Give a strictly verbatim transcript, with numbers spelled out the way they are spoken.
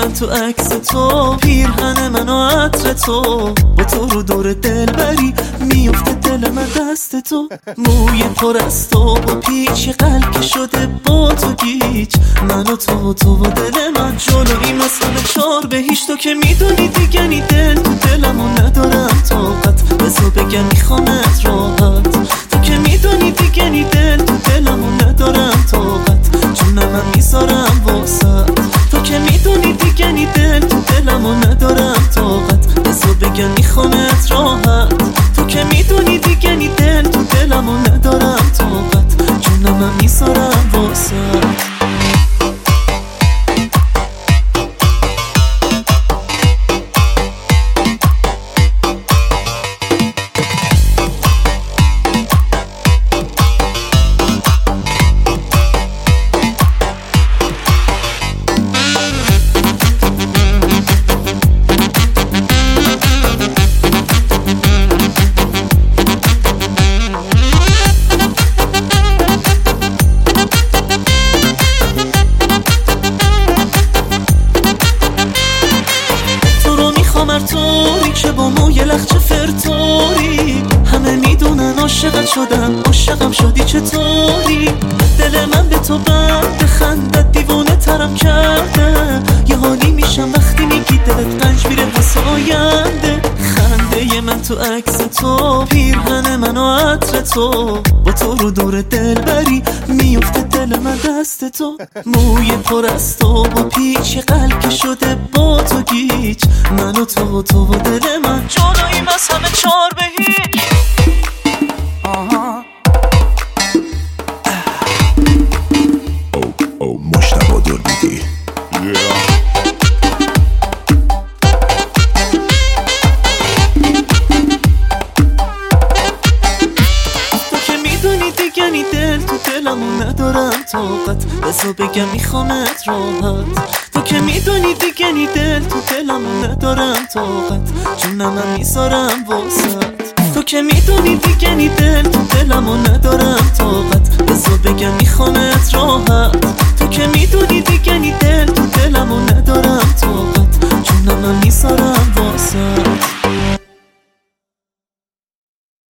من تو عکس تو، پیرهن من و عطر تو، با تو رو دور دل بری میفته دل من دست تو. موی پر از تو با پیچ قلب که شده با تو گیج، من و تو تو و دل من جلوی مثلا چار بهیش. تو که میدونی دیگه نی دل تو دلمو ندارم طاقت، بزا بگم میخوامت راحت. تو که میدونی دیگه نی دل تو دلمو ندارم طاقت، جونم من میذارم واسط. تو که میدونی دیگه نی دل تو دلمو ندارم طاقت، بزا بگم میخوامت راحت. تو که میدونی دیگه نی دل تو دلمو ندارم طاقت، جونم من میذارم واسط. توری که با موی لخچه فرتوری، همه میدونن عاشقت شدم، عاشقم شدی چطوری؟ دل من به تو بند خندت دیوانه ترم کرده، یه حالی میشم وقتی میگی دلت رنج میره پس آینده. خنده من تو عکس تو، پیرهن من و عطر تو، با تو رو دور دل بری میفته دل من دست تو. موی پر از تو با پیچ قلب که شده با تو گیج، من و تو تو و دل من جلوی از همه چار به هیچ. آها او او مشتبه دربیدی دیگه نی دل تو دلمو ندارم طاقت، بزا بگم میخوامت راحت. تو که میدونی دیگه نی دل تو دلمو ندارم طاقت، جونم من میذارم واسط. تو که میدونی دیگه نی دل تو دلمو ندارم طاقت،